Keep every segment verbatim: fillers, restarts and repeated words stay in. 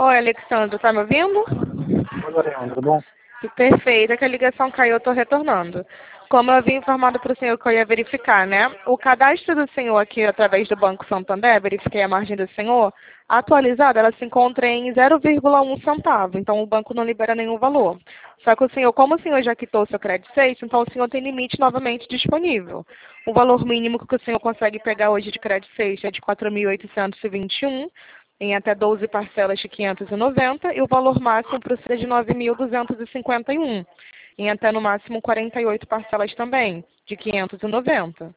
Oi, Alexandre, tá me ouvindo? Oi, Lorena, tudo bom? Perfeito, é que a ligação caiu, eu estou retornando. Como eu havia informado para o senhor que eu ia verificar, né? O cadastro do senhor aqui através do Banco Santander, verifiquei a margem do senhor, atualizada, ela se encontra em zero vírgula um centavo, então o banco não libera nenhum valor. Só que o senhor, como o senhor já quitou o seu crédito safe, então o senhor tem limite novamente disponível. O valor mínimo que o senhor consegue pegar hoje de crédito safe é de quatro mil oitocentos e vinte e um, em até doze parcelas de quinhentos e noventa, e o valor máximo para o é de nove mil duzentos e cinquenta e um, em até no máximo quarenta e oito parcelas também, de quinhentos e noventa.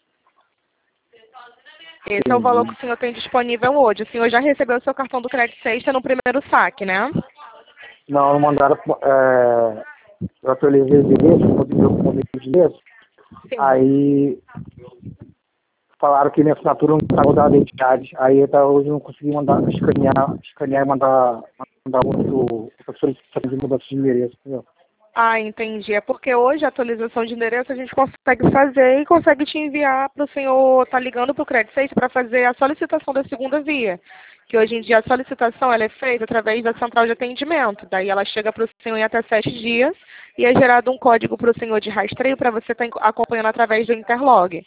Esse é o valor que o senhor tem disponível hoje. O senhor já recebeu o seu cartão do crédito sexta no primeiro saque, né? Não, não mandaram. É, eu atualizei o endereço, mudei o endereço. Sim. Aí falaram que minha assinatura não estava da identidade. Aí até hoje eu não consegui mandar, escanear, escanear e mandar, mandar outro, outra solicitação de mudança de endereço, entendeu? Ah, entendi. É porque hoje a atualização de endereço a gente consegue fazer e consegue te enviar para o senhor estar ligando para o Credit Safe para fazer a solicitação da segunda via. Que hoje em dia a solicitação ela é feita através da central de atendimento. Daí ela chega para o senhor em até sete dias e é gerado um código para o senhor de rastreio para você estar acompanhando através do Interlog.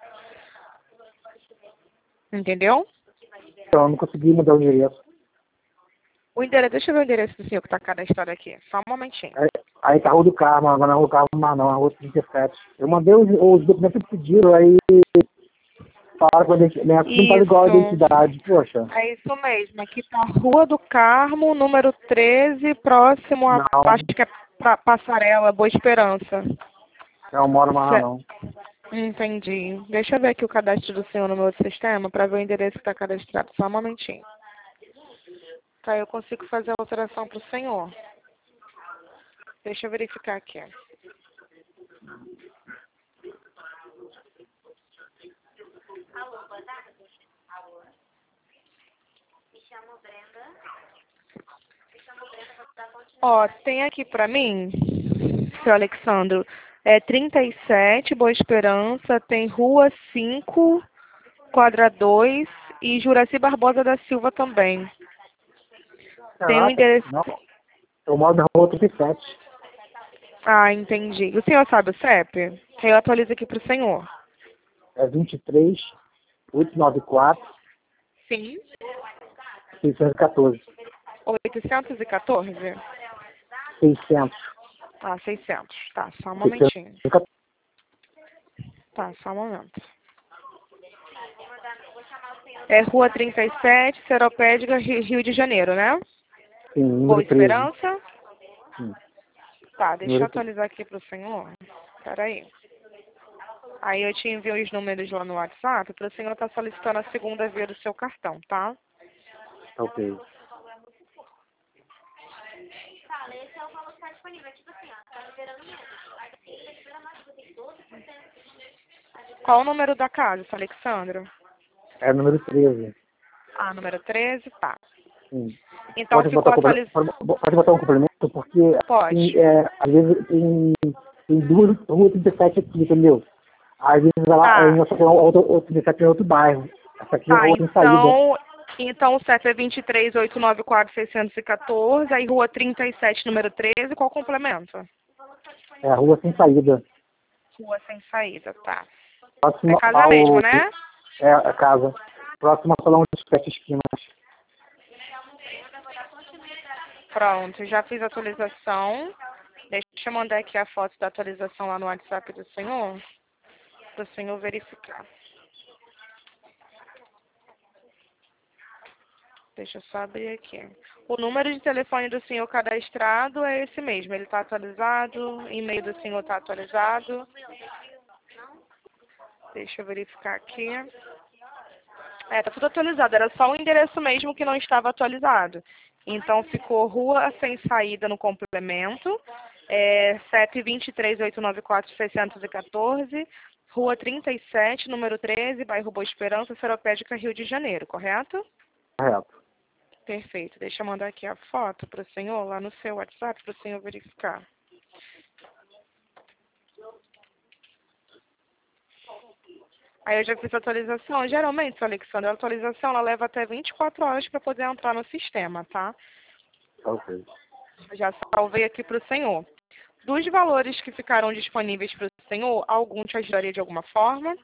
Entendeu? Então eu não consegui mudar o endereço. O endereço, deixa eu ver o endereço do senhor que está cadastrado aqui. Só um momentinho. Aí, aí tá a Rua do Carmo, agora não é a Rua do Carmo mais não, é a Rua trinta e sete. Eu mandei os, os documentos que pediram, aí falaram que a identi- minha não tá igual a Isso. identidade, poxa. É isso mesmo. Aqui está Rua do Carmo, número treze, próximo a, Não, acho que é pra Passarela, Boa Esperança. eu moro mais lá Ce- não. Entendi. Deixa eu ver aqui o cadastro do senhor no meu sistema para ver o endereço que está cadastrado. Só um momentinho. Tá, eu consigo fazer a alteração para o senhor. Deixa eu verificar aqui. Ó, tem aqui para mim, seu Alexandro, é trinta e sete, Boa Esperança, tem Rua cinco, quadra dois e Juraci Barbosa da Silva também. Tem um Caraca, endereço... não. Eu moro na Rua trinta e sete. Ah, entendi. O senhor sabe o C E P? Eu atualizo aqui para o senhor. É vinte e três, oitocentos e noventa e quatro, Sim. seiscentos e quatorze. oitocentos e quatorze? seiscentos. Ah, seiscentos. Tá, só um seiscentos momentinho. e quatorze. Tá, só um momento. É Rua trinta e sete, Seropédica, Ri- Rio de Janeiro, né? Sim, Boa número treze. Esperança. Sim, Tá, deixa eu número treze. atualizar aqui para o senhor. Peraí. Aí eu te envio os números lá no WhatsApp para o senhor estar solicitando a segunda via do seu cartão, tá? Ok. Qual o número da casa, seu Alexandro? É número treze. Ah, número treze, tá. Sim. Então Pode botar, ficou um comple- atualizado. pode pode botar um complemento, porque assim, Pode. é, às vezes tem, tem duas Rua trinta e sete aqui, entendeu? Às vezes ela é em Tá, outra, outra, outra trinta e sete em outro bairro. Essa aqui é a tá. rua sem saída. Então, então o C E P é vinte e três, oitocentos e noventa e quatro, seiscentos e quatorze, aí Rua trinta e sete, número treze, qual complemento? É a rua sem saída. Rua sem saída, tá. É Próximo casa mesmo, ao. né? É a casa. Próximo ao salão de sete esquinas. Pronto, já fiz a atualização. Deixa eu mandar aqui a foto da atualização lá no WhatsApp do senhor, para o senhor verificar. Deixa eu só abrir aqui. O número de telefone do senhor cadastrado é esse mesmo. Ele está atualizado, o e-mail do senhor está atualizado. Deixa eu verificar aqui. É, tá tudo atualizado. Era só o endereço mesmo que não estava atualizado. Então ficou Rua Sem Saída no complemento, é, sete dois três, oito nove quatro, seiscentos e quatorze, Rua trinta e sete, número treze, bairro Boa Esperança, Seropédica, Rio de Janeiro, correto? Correto. Perfeito. Deixa eu mandar aqui a foto para o senhor, lá no seu WhatsApp, para o senhor verificar. Aí eu já fiz a atualização. Geralmente, seu Alexandre, a atualização ela leva até vinte e quatro horas para poder entrar no sistema, tá? Ok. Já salvei aqui para o senhor. Dos valores que ficaram disponíveis para o senhor, algum te ajudaria de alguma forma?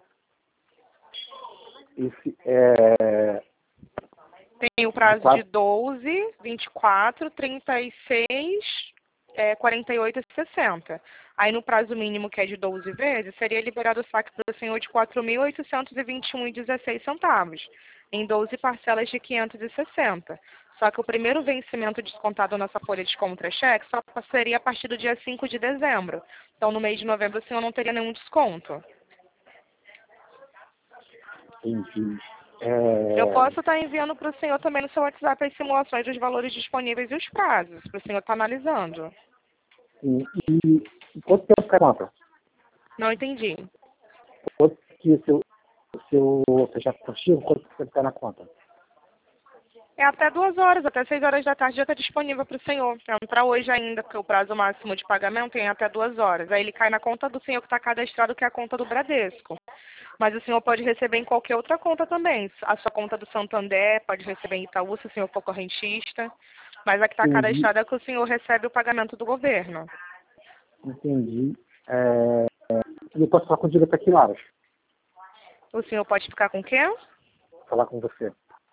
Esse é... Tem o prazo quatro. de doze, vinte e quatro, trinta e seis, é, quarenta e oito e sessenta. Aí no prazo mínimo, que é de doze vezes, seria liberado o saque para o senhor de quatro mil oitocentos e vinte e um reais e dezesseis centavos, em doze parcelas de quinhentos e sessenta. Só que o primeiro vencimento descontado nessa folha de contra-cheque só seria a partir do dia cinco de dezembro. Então, no mês de novembro, o senhor não teria nenhum desconto. Entendi. É... Eu posso estar enviando para o senhor também no seu WhatsApp as simulações dos valores disponíveis e os prazos, para o senhor estar analisando. Sim. E, e quanto tempo fica a conta? Não entendi. Quanto que o seu, o seu fechar positivo, quanto tempo fica na conta? É até duas horas, até seis horas da tarde já está disponível para o senhor. Entrar hoje ainda, porque o prazo máximo de pagamento é até duas horas. Aí ele cai na conta do senhor que está cadastrado, que é a conta do Bradesco. Mas o senhor pode receber em qualquer outra conta também. A sua conta do Santander, pode receber em Itaú, se o senhor for correntista. Mas a que está Entendi. cadastrada é que o senhor recebe o pagamento do governo. Entendi. É... E eu posso falar contigo até que horas? O senhor pode ficar com o quê? Falar com você.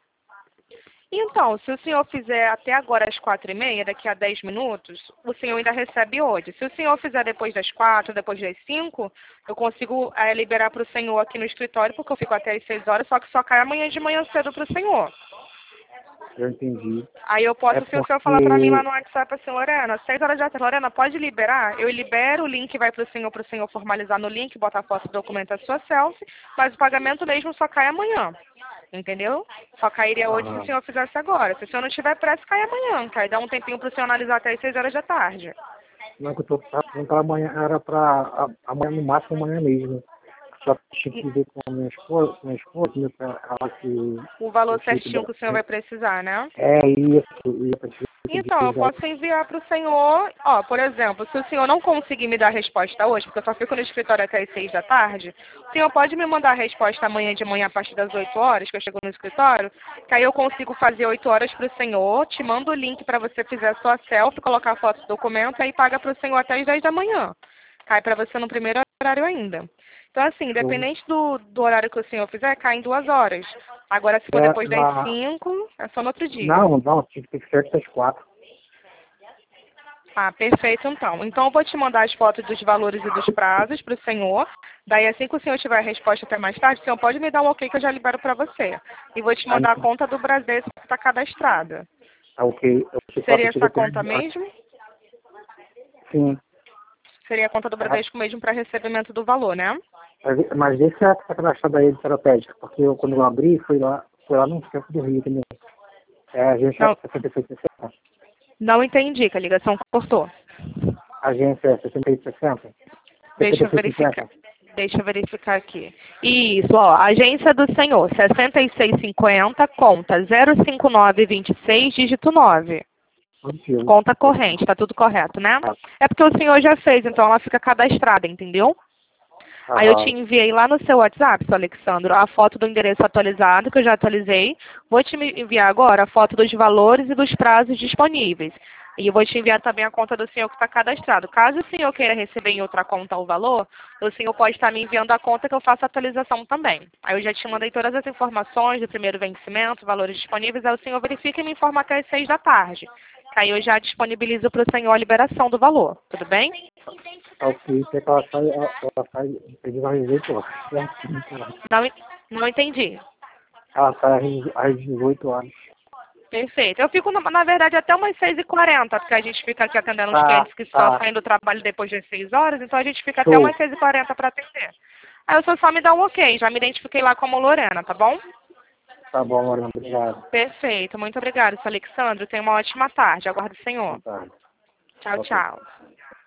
Então, se o senhor fizer até agora às quatro e meia, daqui a dez minutos, o senhor ainda recebe hoje. Se o senhor fizer depois das quatro, depois das cinco, eu consigo é, liberar para o senhor aqui no escritório, porque eu fico até às seis horas, só que só cai amanhã de manhã cedo para o senhor. Eu entendi. Aí eu posso, É se o porque... senhor falar para mim lá no WhatsApp, assim, Lorena, seis horas da tarde, Lorena, pode liberar? Eu libero, o link vai para o senhor, para o senhor formalizar no link, botar a foto do documento, a sua selfie, mas o pagamento mesmo só cai amanhã. Entendeu? Só cairia hoje se o Aham. senhor fizesse agora. Se o senhor não tiver pressa, cai amanhã. Que aí dá um tempinho para o senhor analisar até as seis horas da tarde. Não, que eu tô falando para amanhã, era para amanhã, no máximo amanhã mesmo. Só que tinha que ver com a minha esposa, com a minha esposa, né, pra ela que O eu valor tinha que certinho dar. que o senhor vai precisar, né? É isso, ia para Então, eu posso enviar para o senhor, ó, por exemplo, se o senhor não conseguir me dar a resposta hoje, porque eu só fico no escritório até as seis da tarde, o senhor pode me mandar a resposta amanhã de manhã a partir das oito horas, que eu chego no escritório, que aí eu consigo fazer oito horas para o senhor, te mando o link para você fazer a sua selfie, colocar a foto do documento, aí paga para o senhor até as dez da manhã. Cai para você no primeiro horário ainda. Então, assim, show. independente do, do horário que o senhor fizer, cai em duas horas. Agora, se for É, depois das na... cinco, é só no outro dia. Não, não, tinha que ter certo das quatro. Ah, perfeito, então. Então, eu vou te mandar as fotos dos valores e dos prazos para o senhor. Daí, assim que o senhor tiver a resposta até mais tarde, o senhor pode me dar um ok que eu já libero para você. E vou te Aí, mandar a conta do Bradesco que está cadastrada. tá ok, eu vou falar Seria contigo essa até conta as- mesmo? sim. Seria a conta do Tá. Bradesco mesmo para recebimento do valor, né? Mas mas vê se ela está cadastrada aí de estratégica, porque eu, quando eu abri, foi lá, foi lá no centro do Rio também. É a agência Não, sessenta e seis sessenta. não entendi, que a ligação cortou. Agência sessenta e seis sessenta. Deixa eu verificar. Deixa eu verificar aqui. Isso, ó, agência do senhor, sessenta e seis cinquenta, conta zero cinco nove dois seis, dígito nove. Positivo. Conta corrente, tá tudo correto, né? É porque o senhor já fez, então ela fica cadastrada, entendeu? Aí eu te Aham. enviei lá no seu WhatsApp, seu Alexandro, a foto do endereço atualizado, que eu já atualizei. Vou te enviar agora a foto dos valores e dos prazos disponíveis. E eu vou te enviar também a conta do senhor que está cadastrado. Caso o senhor queira receber em outra conta o valor, o senhor pode estar me enviando a conta que eu faço a atualização também. Aí eu já te mandei todas as informações do primeiro vencimento, valores disponíveis, aí o senhor verifica e me informa até as seis da tarde. Que aí eu já disponibilizo para o senhor a liberação do valor. Tudo bem? Tá ok, é que ela sai, ela, ela sai, eu às dezoito horas. Não, en- não entendi. Ela sai às às dezoito horas. Perfeito. Eu fico, na, na verdade, até umas seis e quarenta, porque a gente fica aqui atendendo os Tá, clientes que só tá. saem do trabalho depois das seis horas, então a gente fica até Show. umas seis e quarenta para atender. Aí o senhor só me dá um ok, já me identifiquei lá como Lorena, tá bom? Tá bom, Mariana, obrigado. Perfeito. Muito obrigada, seu Alexandre. Tenha uma ótima tarde. Aguardo o senhor. Boa tarde. Tchau, Ok. tchau.